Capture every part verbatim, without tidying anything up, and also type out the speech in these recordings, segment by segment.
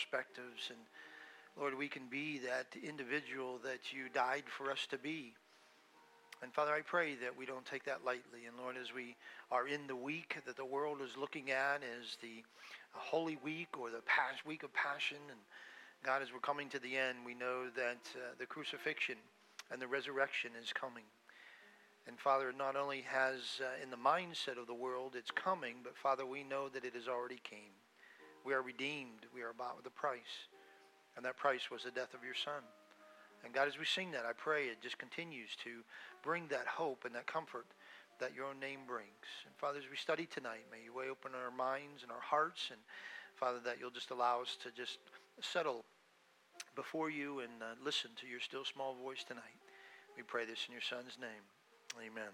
perspectives. And Lord, we can be that individual that you died for us to be. And Father, I pray that we don't take that lightly. And Lord, as we are in the week that the world is looking at as the Holy Week or the past week of Passion, and God, as we're coming to the end, we know that uh, the crucifixion and the resurrection is coming. And Father, not only has uh, in the mindset of the world it's coming, but Father, we know that it has already came. We are redeemed. We are bought with a price. And that price was the death of your Son. And God, as we sing that, I pray it just continues to bring that hope and that comfort that your own name brings. And Father, as we study tonight, may you way open our minds and our hearts. And Father, that you'll just allow us to just settle before you and uh, listen to your still small voice tonight. We pray this in your Son's name. Amen.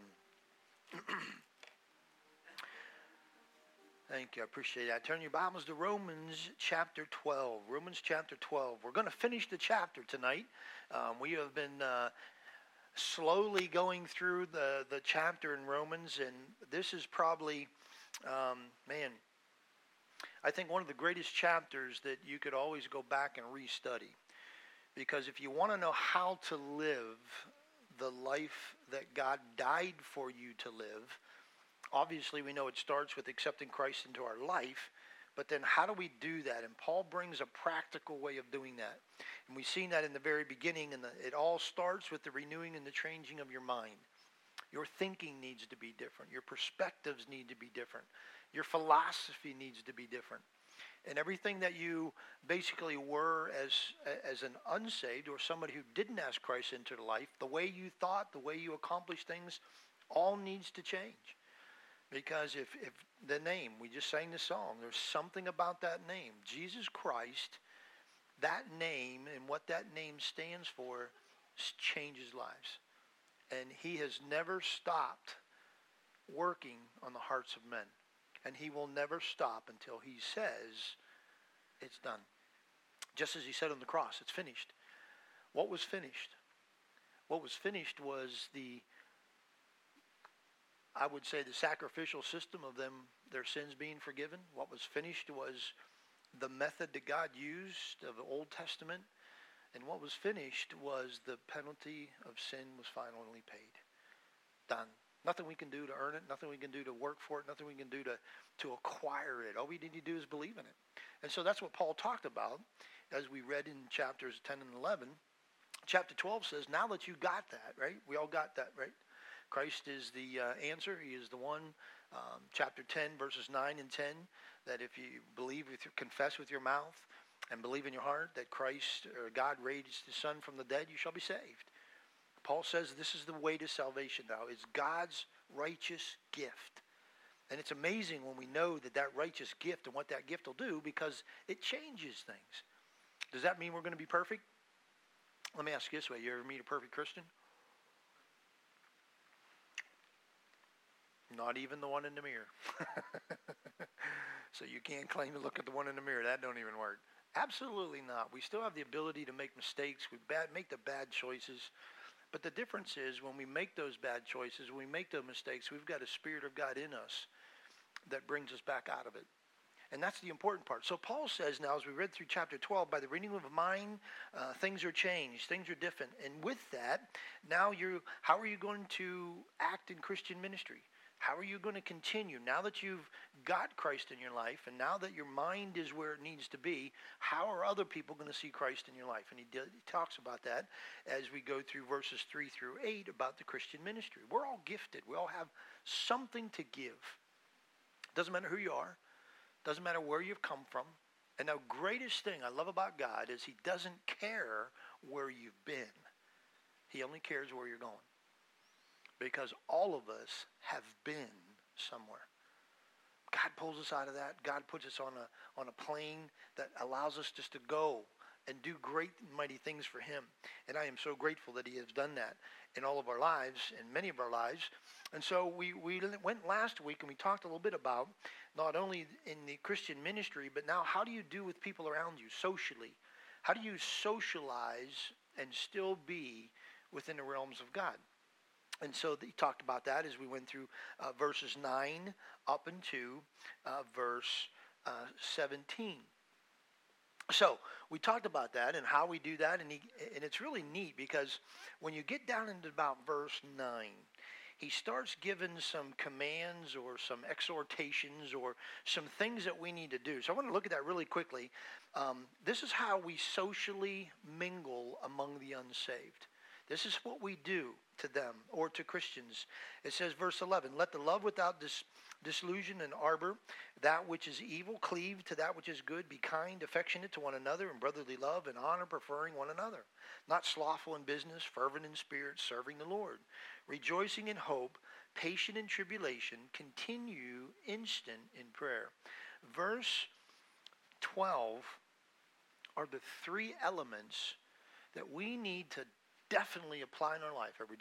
Thank you. I appreciate that. Turn your Bibles to Romans chapter twelve. Romans chapter twelve. We're going to finish the chapter tonight. Um, we have been uh, slowly going through the, the chapter in Romans, and this is probably, um, man, I think one of the greatest chapters that you could always go back and restudy. Because if you want to know how to live the life that God died for you to live, obviously we know it starts with accepting Christ into our life, but then how do we do that? And Paul brings a practical way of doing that. And we've seen that in the very beginning, and it all starts with the renewing and the changing of your mind. Your thinking needs to be different. Your perspectives need to be different. Your philosophy needs to be different. And everything that you basically were as as an unsaved or somebody who didn't ask Christ into the life, the way you thought, the way you accomplished things, all needs to change. Because if, if the name, we just sang the song, there's something about that name, Jesus Christ, that name and what that name stands for changes lives. And he has never stopped working on the hearts of men. And he will never stop until he says it's done. Just as he said on the cross, it's finished. What was finished? What was finished was the, I would say, the sacrificial system of them, their sins being forgiven. What was finished was the method that God used of the Old Testament. And what was finished was the penalty of sin was finally paid. Done. Nothing we can do to earn it. Nothing we can do to work for it. Nothing we can do to, to acquire it. All we need to do is believe in it. And so that's what Paul talked about as we read in chapters ten and eleven. Chapter twelve says, now that you got that, right? We all got that, right? Christ is the uh, answer. He is the one. Um, chapter ten, verses nine and ten, that if you believe, with your, confess with your mouth and believe in your heart that Christ or God raised his Son from the dead, you shall be saved. Paul says this is the way to salvation now. It's God's righteous gift. And it's amazing when we know that that righteous gift and what that gift will do, because it changes things. Does that mean we're going to be perfect? Let me ask you this way. You ever meet a perfect Christian? Not even the one in the mirror. So you can't claim to look at the one in the mirror. That don't even work. Absolutely not. We still have the ability to make mistakes. We bad, make the bad choices. But the difference is when we make those bad choices, when we make those mistakes, we've got a Spirit of God in us that brings us back out of it. And that's the important part. So Paul says now, as we read through chapter twelve, by the renewing of mind, uh, things are changed, things are different. And with that, now you're, how are you going to act in Christian ministry? How are you going to continue? Now that you've got Christ in your life, and now that your mind is where it needs to be, how are other people going to see Christ in your life? And he, did, he talks about that as we go through verses three through eight about the Christian ministry. We're all gifted. We all have something to give. Doesn't matter who you are. Doesn't matter where you've come from. And the greatest thing I love about God is he doesn't care where you've been. He only cares where you're going. Because all of us have been somewhere. God pulls us out of that. God puts us on a on a plane that allows us just to go and do great and mighty things for him. And I am so grateful that he has done that in all of our lives, in many of our lives. And so we, we went last week and we talked a little bit about not only in the Christian ministry, but now how do you do with people around you socially? How do you socialize and still be within the realms of God? And so he talked about that as we went through uh, verses nine up into uh, verse uh, seventeen. So we talked about that and how we do that, and he, and it's really neat because when you get down into about verse nine, he starts giving some commands or some exhortations or some things that we need to do. So I want to look at that really quickly. Um, this is how we socially mingle among the unsaved. This is what we do to them or to Christians. It says, verse eleven, let the love without dis- disillusion and arbor, that which is evil, cleave to that which is good, be kind, affectionate to one another, in brotherly love and honor, preferring one another. Not slothful in business, fervent in spirit, serving the Lord. Rejoicing in hope, patient in tribulation, continue instant in prayer. Verse twelve are the three elements that we need to definitely apply in our life every day.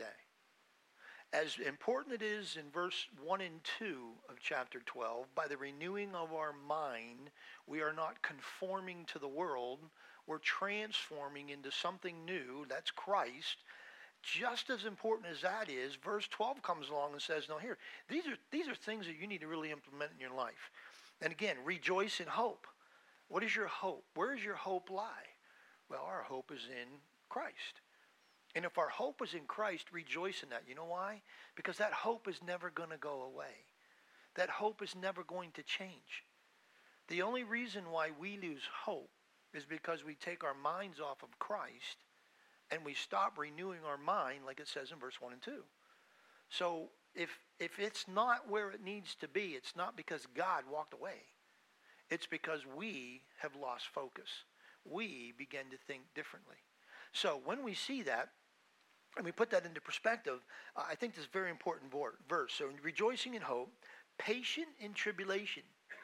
As important it is in verse one and two of chapter twelve, by the renewing of our mind, we are not conforming to the world, we're transforming into something new, that's Christ. Just as important as that is, verse twelve comes along and says, no, here, these are, these are things that you need to really implement in your life. And again, rejoice in hope. What is your hope? Where does your hope lie? Well, our hope is in Christ. And if our hope is in Christ, rejoice in that. You know why? Because that hope is never going to go away. That hope is never going to change. The only reason why we lose hope is because we take our minds off of Christ and we stop renewing our mind, like it says in verse one and two. So if if it's not where it needs to be, it's not because God walked away. It's because we have lost focus. We begin to think differently. So when we see that, and we put that into perspective, uh, I think this is a very important verse. So rejoicing in hope, patient in tribulation.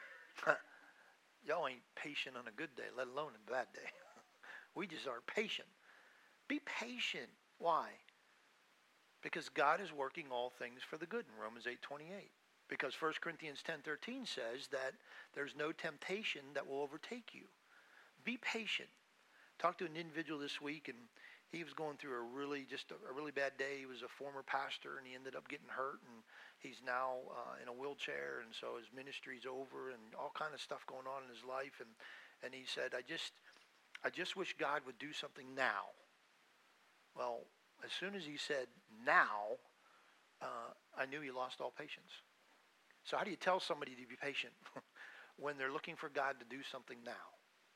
Y'all ain't patient on a good day, let alone a bad day. We just are patient. Be patient. Why? Because God is working all things for the good in Romans eight twenty-eight. Because First Corinthians ten thirteen says that there's no temptation that will overtake you. Be patient. Talked to an individual this week, and he was going through a really just a, a really bad day. He was a former pastor, and he ended up getting hurt, and he's now uh, in a wheelchair, and so his ministry's over, and all kind of stuff going on in his life. And and he said, I just I just wish God would do something now. Well, as soon as he said now, uh, I knew he lost all patience. So how do you tell somebody to be patient when they're looking for God to do something now?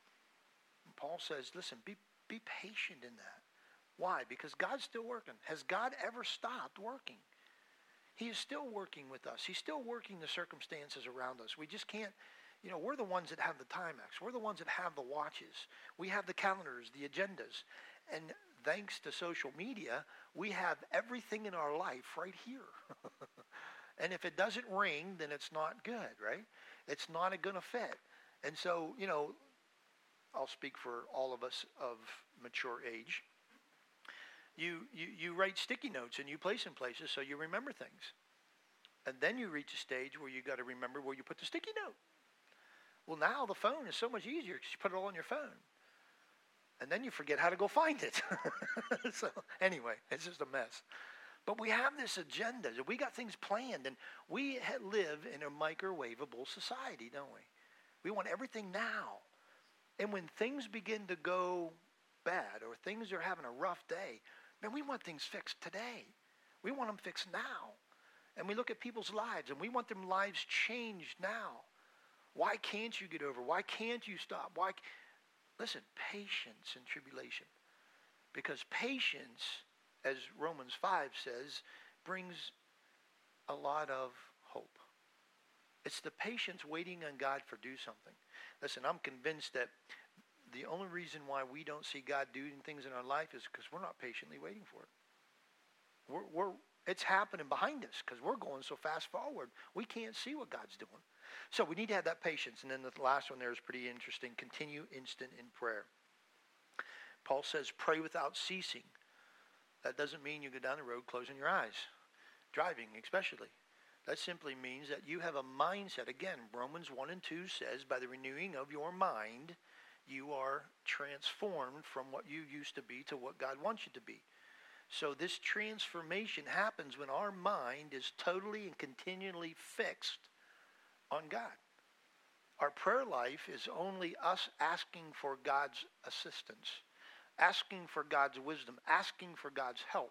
And Paul says, listen, be be patient in that. Why? Because God's still working. Has God ever stopped working? He is still working with us. He's still working the circumstances around us. We just can't, you know, we're the ones that have the Timex. We're the ones that have the watches. We have the calendars, the agendas. And thanks to social media, we have everything in our life right here. And if it doesn't ring, then it's not good, right? It's not going to fit. And so, you know, I'll speak for all of us of mature age. You, you, you write sticky notes and you place in places so you remember things. And then you reach a stage where you got to remember where you put the sticky note. Well, now the phone is so much easier because you put it all on your phone. And then you forget how to go find it. So anyway, it's just a mess. But we have this agenda. We got things planned, and we live in a microwavable society, don't we? We want everything now. And when things begin to go bad or things are having a rough day, man, we want things fixed today. We want them fixed now. And we look at people's lives, and we want them lives changed now. Why can't you get over? Why can't you stop? Why? Listen, patience in tribulation. Because patience, as Romans five says, brings a lot of hope. It's the patience waiting on God for do something. Listen, I'm convinced that the only reason why we don't see God doing things in our life is because we're not patiently waiting for it. We're, we're, it's happening behind us because we're going so fast forward. We can't see what God's doing. So we need to have that patience. And then the last one there is pretty interesting. Continue instant in prayer. Paul says, pray without ceasing. That doesn't mean you go down the road closing your eyes, driving especially. That simply means that you have a mindset. Again, Romans one and two says, by the renewing of your mind, you are transformed from what you used to be to what God wants you to be. So this transformation happens when our mind is totally and continually fixed on God. Our prayer life is only us asking for God's assistance, asking for God's wisdom, asking for God's help.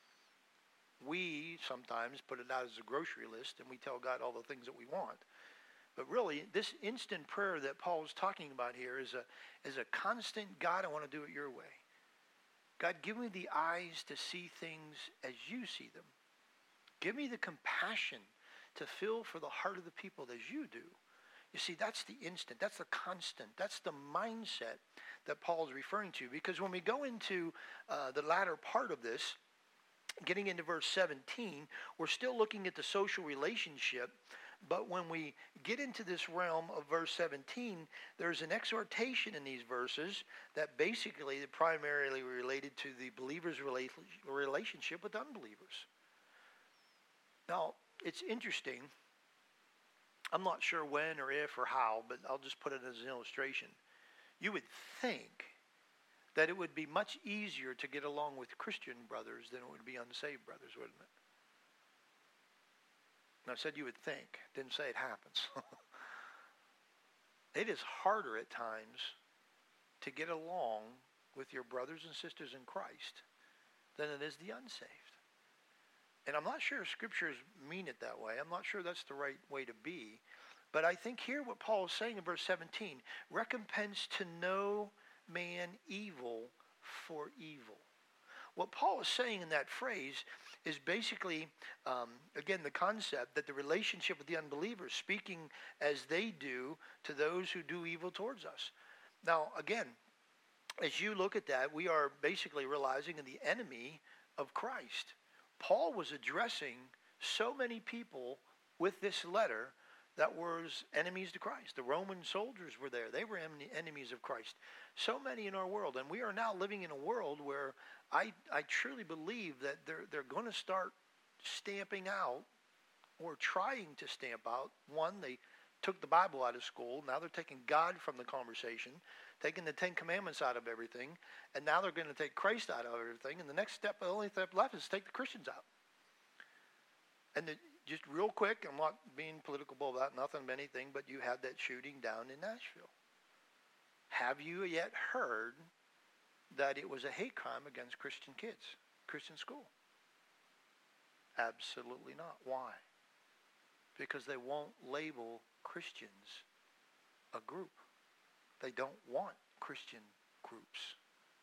We sometimes put it out as a grocery list and we tell God all the things that we want. But really, this instant prayer that Paul is talking about here is a, is a constant, God, I want to do it your way. God, give me the eyes to see things as you see them. Give me the compassion to feel for the heart of the people as you do. You see, that's the instant. That's the constant. That's the mindset that Paul is referring to. Because when we go into uh, the latter part of this, getting into verse seventeen, we're still looking at the social relationship. But when we get into this realm of verse seventeen, there's an exhortation in these verses that basically is primarily related to the believer's relationship with unbelievers. Now, it's interesting. I'm not sure when or if or how, but I'll just put it as an illustration. You would think that it would be much easier to get along with Christian brothers than it would be unsaved brothers, wouldn't it? And I said you would think, didn't say it happens. It is harder at times to get along with your brothers and sisters in Christ than it is the unsaved. And I'm not sure scriptures mean it that way. I'm not sure that's the right way to be. But I think here what Paul is saying in verse seventeen, recompense to no man evil for evil. What Paul is saying in that phrase is basically, um, again, the concept that the relationship with the unbelievers, speaking as they do to those who do evil towards us. Now, again, as you look at that, we are basically realizing in the enemy of Christ. Paul was addressing so many people with this letter that was enemies to Christ. The Roman soldiers were there. They were enemies of Christ. So many in our world. And we are now living in a world where I, I truly believe that they're, they're going to start stamping out or trying to stamp out. One, they took the Bible out of school. Now they're taking God from the conversation, taking the Ten Commandments out of everything, and now they're going to take Christ out of everything. And the next step, the only step left is to take the Christians out. And the, just real quick, I'm not being political about nothing of anything, but you had that shooting down in Nashville. Have you yet heard that it was a hate crime against Christian kids, Christian school? Absolutely not. Why? Because they won't label Christians a group. They don't want Christian groups.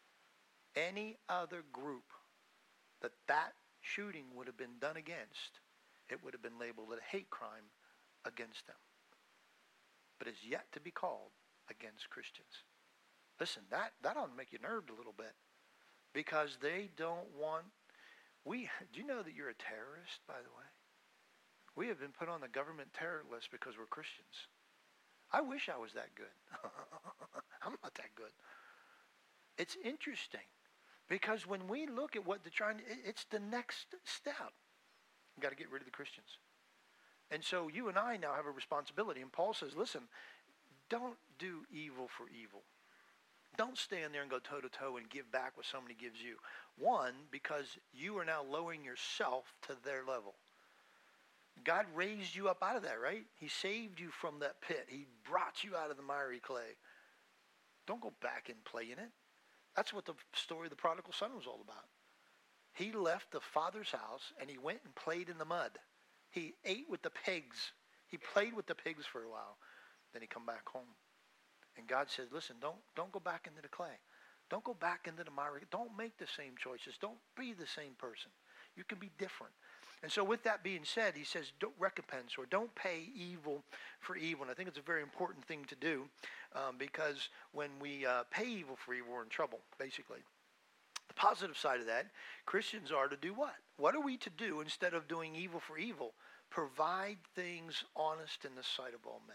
Any other group that that shooting would have been done against, it would have been labeled a hate crime against them. But it's yet to be called against Christians. Listen, that, that ought to make you nerved a little bit. Because they don't want... We, do you know that you're a terrorist, by the way? We have been put on the government terror list because we're Christians. I wish I was that good. I'm not that good. It's interesting. Because when we look at what they're trying to... It's the next step. You've got to get rid of the Christians. And so you and I now have a responsibility. And Paul says, listen, don't do evil for evil. Don't stand there and go toe-to-toe and give back what somebody gives you. One, because you are now lowering yourself to their level. God raised you up out of that, right? He saved you from that pit. He brought you out of the miry clay. Don't go back and play in it. That's what the story of the prodigal son was all about. He left the father's house and he went and played in the mud. He ate with the pigs. He played with the pigs for a while. Then he come back home. And God says, listen, don't, don't go back into the clay. Don't go back into the miry. Don't make the same choices. Don't be the same person. You can be different. And so with that being said, he says, don't recompense or don't pay evil for evil. And I think it's a very important thing to do um, because when we uh, pay evil for evil, we're in trouble, basically. The positive side of that, Christians are to do what? What are we to do instead of doing evil for evil? Provide things honest in the sight of all men.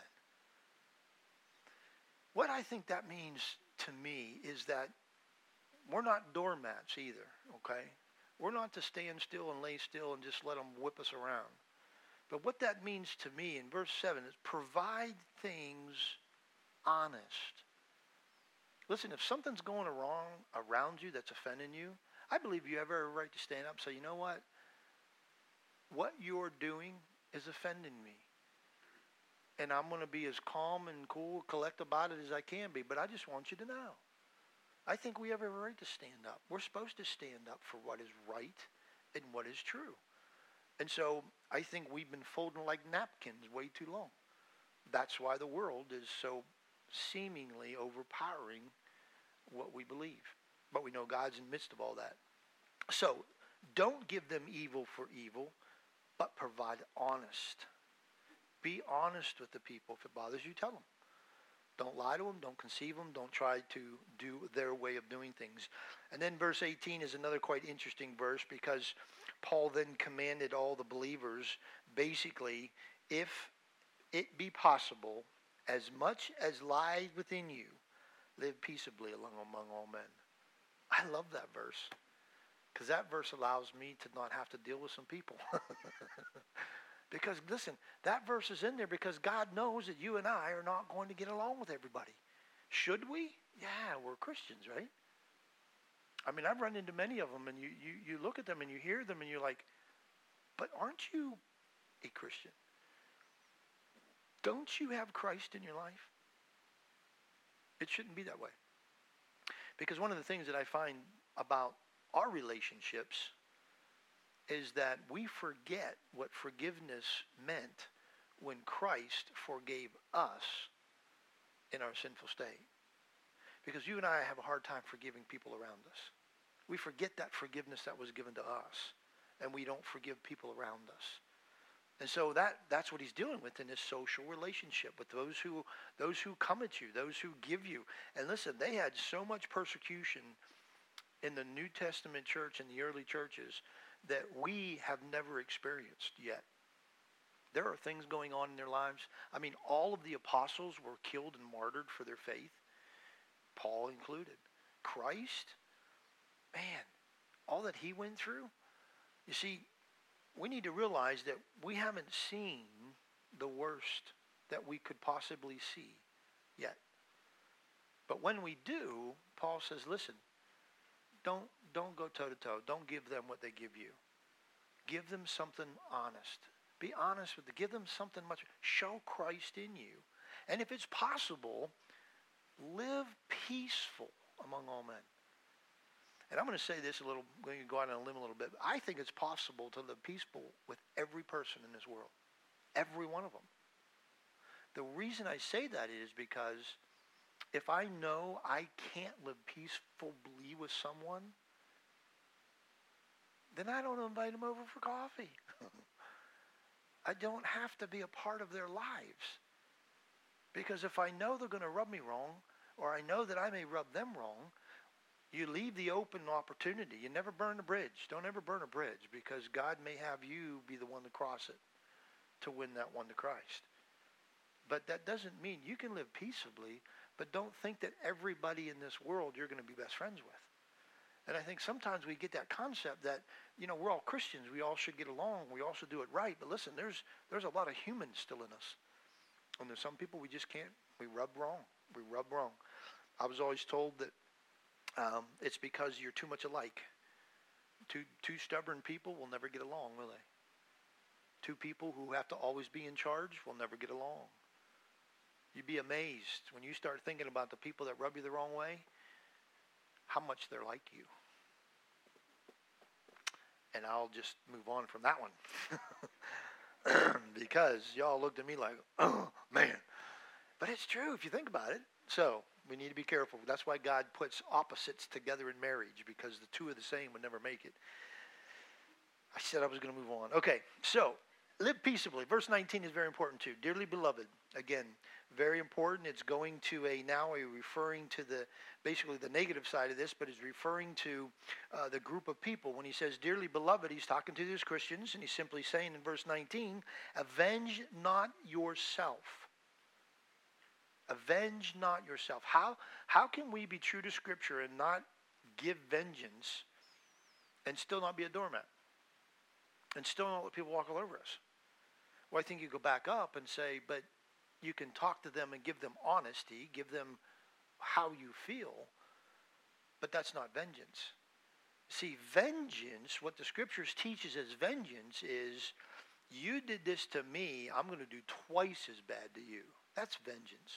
What I think that means to me is that we're not doormats either, okay? We're not to stand still and lay still and just let them whip us around. But what that means to me in verse seven is provide things honest. Listen, if something's going wrong around you that's offending you, I believe you have every right to stand up and say, you know what? What you're doing is offending me. and I'm going to be as calm and cool, collect about it as I can be. But I just want you to know, I think we have every right to stand up. We're supposed to stand up for what is right and what is true. And so I think we've been folding like napkins way too long. That's why the world is so seemingly overpowering what we believe. But we know God's in the midst of all that. So don't give them evil for evil, but provide honest. Be honest with the people. If it bothers you, tell them. Don't lie to them. Don't conceive them. Don't try to do their way of doing things. And then verse eighteen is another quite interesting verse, because Paul then commanded all the believers, basically, if it be possible, as much as lies within you, live peaceably along among all men. I love that verse, because that verse allows me to not have to deal with some people. Because, listen, that verse is in there because God knows that you and I are not going to get along with everybody. Should we? Yeah, we're Christians, right? I mean, I've run into many of them, and you, you, you look at them and you hear them and you're like, but aren't you a Christian? Don't you have Christ in your life? It shouldn't be that way. Because one of the things that I find about our relationships is that we forget what forgiveness meant when Christ forgave us in our sinful state. Because you and I have a hard time forgiving people around us. We forget that forgiveness that was given to us, and we don't forgive people around us. And so that, that's what he's dealing with in this social relationship with those who those who come at you, those who give you. And listen, they had so much persecution in the New Testament church and the early churches that we have never experienced yet. There are things going on in their lives. I mean, all of the apostles were killed and martyred for their faith, Paul included. Christ, man, all that he went through. You see, we need to realize that we haven't seen the worst that we could possibly see yet. But when we do, Paul says, listen, don't don't go toe-to-toe. Don't give them what they give you. Give them something honest. Be honest with them. Give them something much. Show Christ in you. And if it's possible, live peaceful among all men. And I'm going to say this a little, I'm going to go out on a limb a little bit. I think it's possible to live peaceful with every person in this world. Every one of them. The reason I say that is because if I know I can't live peacefully with someone, then I don't invite them over for coffee. I don't have to be a part of their lives. Because if I know they're going to rub me wrong, or I know that I may rub them wrong, you leave the open opportunity. You never burn a bridge. Don't ever burn a bridge, because God may have you be the one to cross it to win that one to Christ. But that doesn't mean you can live peaceably, but don't think that everybody in this world you're going to be best friends with. And I think sometimes we get that concept that, you know, we're all Christians. We all should get along. We all should do it right. But listen, there's there's a lot of humans still in us. And there's some people we just can't, we rub wrong. We rub wrong. I was always told that um, it's because you're too much alike. Two, two stubborn people will never get along, will they? Two people who have to always be in charge will never get along. You'd be amazed when you start thinking about the people that rub you the wrong way, how much they're like you. And I'll just move on from that one. Because y'all looked at me like, oh, man. But it's true if you think about it. So we need to be careful. That's why God puts opposites together in marriage, because the two of the same would never make it. I said I was going to move on. Okay, so live peaceably. Verse nineteen is very important too. Dearly beloved, again, very important. It's going to a now a referring to the basically the negative side of this, but is referring to uh, the group of people. When he says dearly beloved, he's talking to these Christians, and he's simply saying in verse nineteen, avenge not yourself. Avenge not yourself. How how can we be true to Scripture and not give vengeance and still not be a doormat? And still not let people walk all over us? Well, I think you go back up and say, but you can talk to them and give them honesty, give them how you feel, but that's not vengeance. See, vengeance, what the Scriptures teaches as vengeance is You did this to me, I'm going to do twice as bad to you. That's vengeance.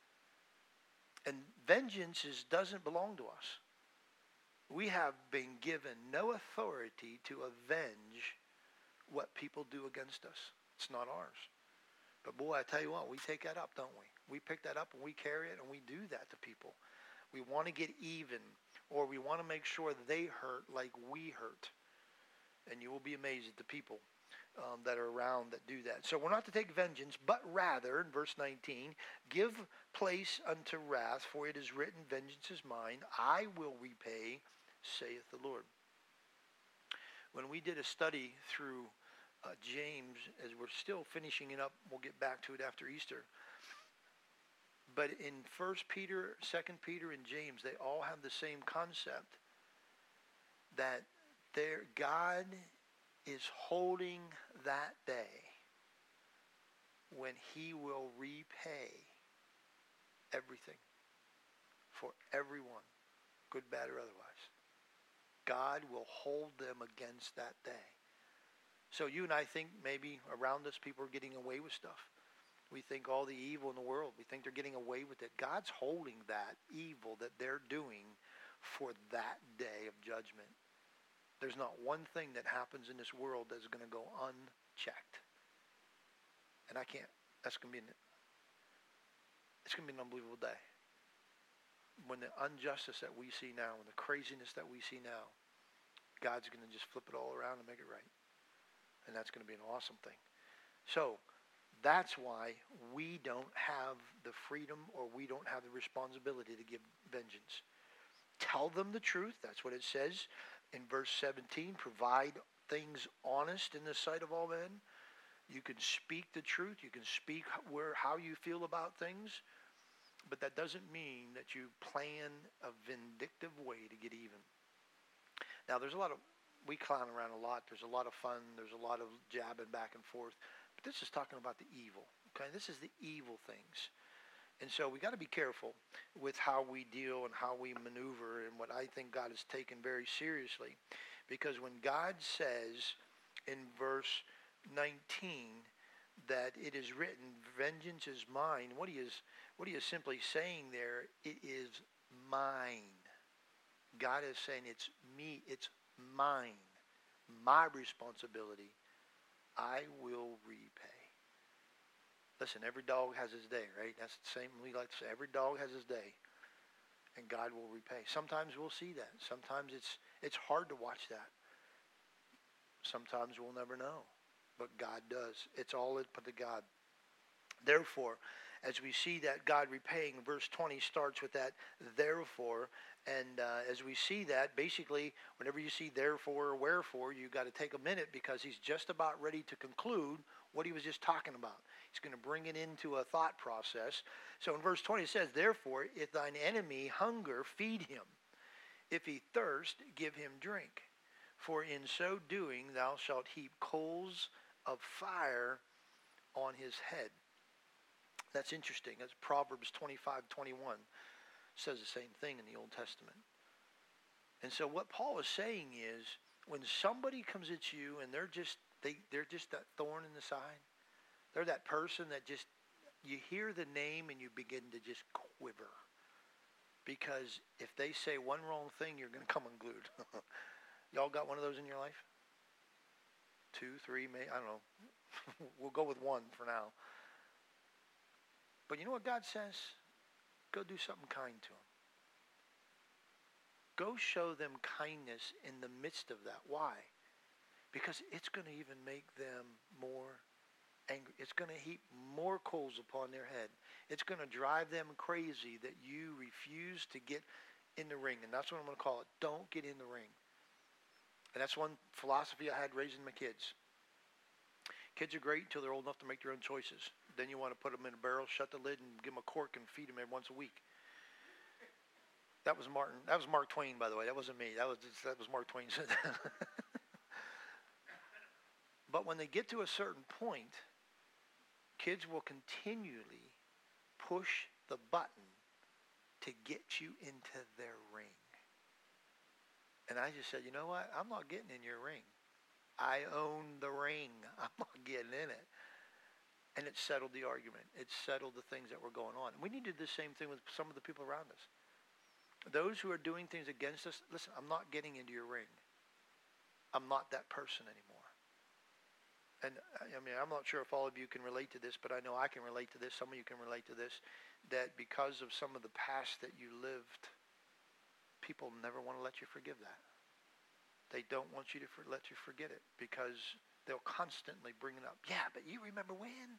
And vengeance is, doesn't belong to us. We have been given no authority to avenge what people do against us. It's not ours. But boy, I tell you what, we take that up, don't we? We pick that up and we carry it and we do that to people. We want to get even, or we want to make sure that they hurt like we hurt. And you will be amazed at the people um, that are around that do that. So we're not to take vengeance, but rather, in verse nineteen, give place unto wrath, for it is written, vengeance is mine, I will repay, saith the Lord. When we did a study through uh, James, as we're still finishing it up, we'll get back to it after Easter. But in First Peter, Second Peter, and James, they all have the same concept, that there, God is holding that day when he will repay everything for everyone, good, bad, or otherwise. God will hold them against that day. So you and I think maybe around us people are getting away with stuff. We think all the evil in the world, we think they're getting away with it. God's holding that evil that they're doing for that day of judgment. There's not one thing that happens in this world that's going to go unchecked. And I can't, that's going to be, an, it's going to be an unbelievable day. When the injustice that we see now, and the craziness that we see now, God's going to just flip it all around and make it right. And that's going to be an awesome thing. So, that's why we don't have the freedom, or we don't have the responsibility to give vengeance. Tell them the truth. That's what it says in verse seventeen. Provide things honest in the sight of all men. You can speak the truth. You can speak where how you feel about things. But that doesn't mean that you plan a vindictive way to get even. Now, there's a lot of, we clown around a lot. There's a lot of fun. There's a lot of jabbing back and forth. But this is talking about the evil. Okay, this is the evil things. And so we got to be careful with how we deal and how we maneuver, and what I think God has taken very seriously. Because when God says in verse nineteen that it is written, vengeance is mine, what he is, what he is simply saying there, it is mine. God is saying it's me, it's mine, my responsibility. I will repay. Listen, every dog has his day, right? That's the same we like to say. Every dog has his day, and God will repay. Sometimes we'll see that. Sometimes it's it's hard to watch that. Sometimes we'll never know, but God does. It's all put to God. Therefore, as we see that God repaying, verse twenty starts with that therefore. And uh, as we see that, basically, whenever you see therefore or wherefore, you've got to take a minute, because he's just about ready to conclude what he was just talking about. He's going to bring it into a thought process. So in verse twenty it says, therefore, if thine enemy hunger, feed him. If he thirst, give him drink. For in so doing thou shalt heap coals of fire on his head. That's interesting. That's Proverbs twenty-five twenty-one. Says the same thing in the Old Testament. And so what Paul is saying is, when somebody comes at you and they're just they, they're just that thorn in the side, they're that person that just, you hear the name and you begin to just quiver. Because if they say one wrong thing, you're going to come unglued. Y'all got one of those in your life? Two, three, maybe, I don't know. We'll go with one for now. But you know what God says? Go do something kind to them. Go show them kindness in the midst of that. Why? Because it's going to even make them more angry. It's going to heap more coals upon their head. It's going to drive them crazy that you refuse to get in the ring. And that's what I'm going to call it. Don't get in the ring. And that's one philosophy I had raising my kids. Kids are great until they're old enough to make their own choices. Then you want to put them in a barrel, shut the lid, and give them a cork and feed them every once a week. That was Martin. That was Mark Twain, by the way. That wasn't me. That was just, that was Mark Twain said that. But when they get to a certain point, kids will continually push the button to get you into their ring. And I just said, you know what? I'm not getting in your ring. I own the ring. I'm not getting in it. And it settled the argument. It settled the things that were going on. And we need to do the same thing with some of the people around us. Those who are doing things against us, listen, I'm not getting into your ring. I'm not that person anymore. And I mean, I'm not sure if all of you can relate to this, but I know I can relate to this. Some of you can relate to this, that because of some of the past that you lived, people never want to let you forgive that. They don't want you to for, let you forget it because they'll constantly bring it up. Yeah, but you remember when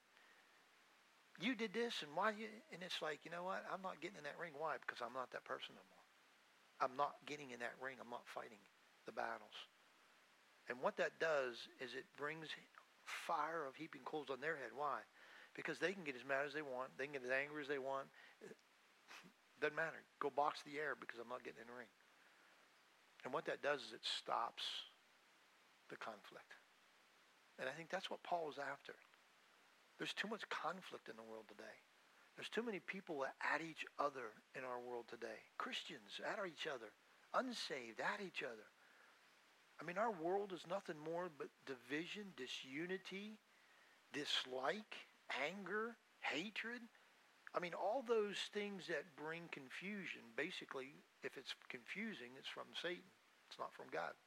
you did this and why you, and it's like, you know what? I'm not getting in that ring. Why? Because I'm not that person no more. I'm not getting in that ring. I'm not fighting the battles. And what that does is it brings fire of heaping coals on their head. Why? Because they can get as mad as they want. They can get as angry as they want. Doesn't matter. Go box the air because I'm not getting in the ring. And what that does is it stops the conflict. And I think that's what Paul was after. There's too much conflict in the world today. There's too many people at each other in our world today. Christians at each other. Unsaved at each other. I mean, our world is nothing more but division, disunity, dislike, anger, hatred. I mean, all those things that bring confusion, basically, if it's confusing, it's from Satan. It's not from God.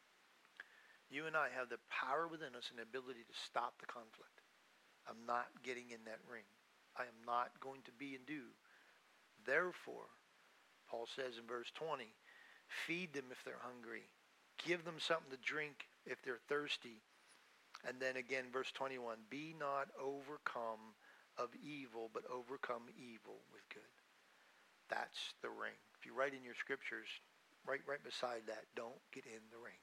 You and I have the power within us and the ability to stop the conflict. I'm not getting in that ring. I am not going to be and do. Therefore, Paul says in verse twenty, feed them if they're hungry. Give them something to drink if they're thirsty. And then again, verse twenty-one, be not overcome of evil, but overcome evil with good. That's the ring. If you write in your scriptures, right, right beside that, don't get in the ring.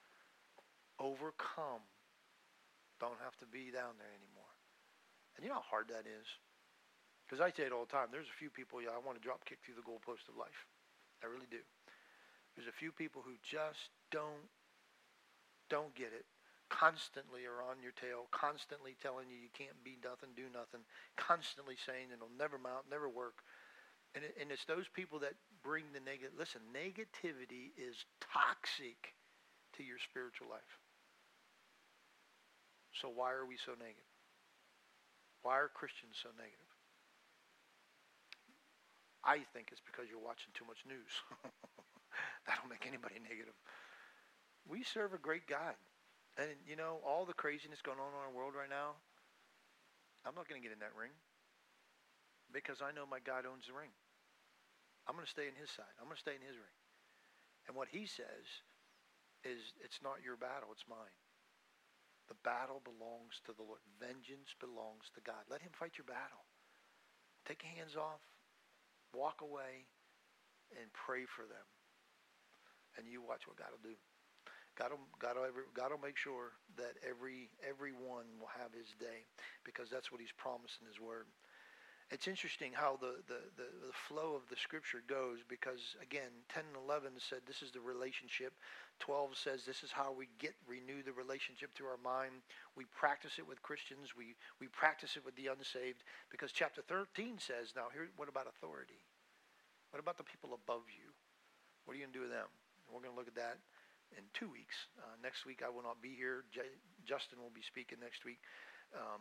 Overcome. Don't have to be down there anymore. And you know how hard that is? Because I say it all the time. There's a few people, yeah, I want to drop kick through the goalpost of life. I really do. There's a few people who just don't, don't get it. Constantly are on your tail, constantly telling you you can't be nothing, do nothing, constantly saying it'll never mount, never work. And, it, and it's those people that bring the negative. Listen, negativity is toxic to your spiritual life. So why are we so negative? Why are Christians so negative? I think it's because you're watching too much news. That'll make anybody negative. We serve a great God. And, you know, all the craziness going on in our world right now, I'm not going to get in that ring because I know my God owns the ring. I'm going to stay in his side. I'm going to stay in his ring. And what he says is, it's not your battle, it's mine. The battle belongs to the Lord. Vengeance belongs to God. Let him fight your battle. Take your hands off, walk away, and pray for them. And you watch what God will do. God will, God will, God will make sure that every everyone will have his day because that's what he's promised in his word. It's interesting how the, the, the, the flow of the scripture goes because, again, ten and eleven said this is the relationship. twelve says this is how we get renew the relationship through our mind. We practice it with Christians. We, we practice it with the unsaved because chapter thirteen says, now here, what about authority? What about the people above you? What are you going to do with them? And we're going to look at that in two weeks. Uh, next week I will not be here. J- Justin will be speaking next week. Um,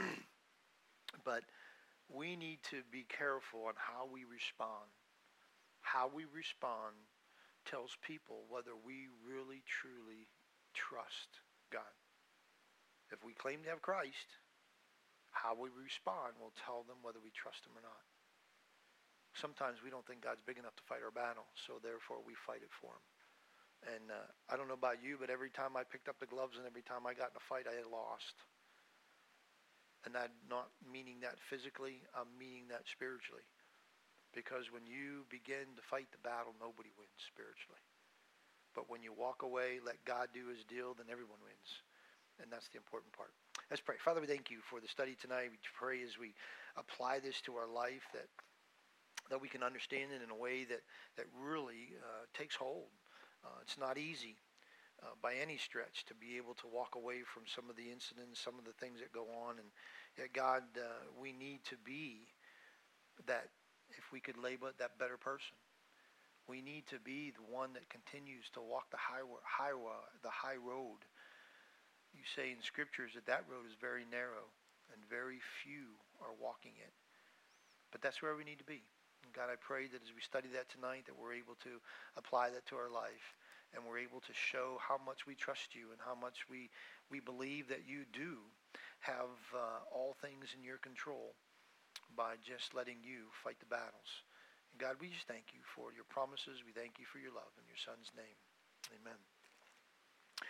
but we need to be careful on how we respond. How we respond tells people whether we really, truly trust God. If we claim to have Christ, how we respond will tell them whether we trust him or not. Sometimes we don't think God's big enough to fight our battle, so therefore we fight it for him. And uh, I don't know about you, but every time I picked up the gloves and every time I got in a fight, I had lost. And I'm not meaning that physically, I'm meaning that spiritually. Because when you begin to fight the battle, nobody wins spiritually. But when you walk away, let God do his deal, then everyone wins. And that's the important part. Let's pray. Father, we thank you for the study tonight. We pray as we apply this to our life that, that we can understand it in a way that, that really uh, takes hold. Uh, it's not easy uh, by any stretch to be able to walk away from some of the incidents, some of the things that go on. And yet, God, uh, we need to be that, if we could label it, that better person. We need to be the one that continues to walk the high, high, the high road you say in scriptures that that road is very narrow and very few are walking it. But that's where we need to be. And God, I pray that as we study that tonight, that we're able to apply that to our life, and we're able to show how much we trust you and how much we, we believe that you do have uh, all things in your control by just letting you fight the battles. And God, we just thank you for your promises. We thank you for your love. In your Son's name, amen.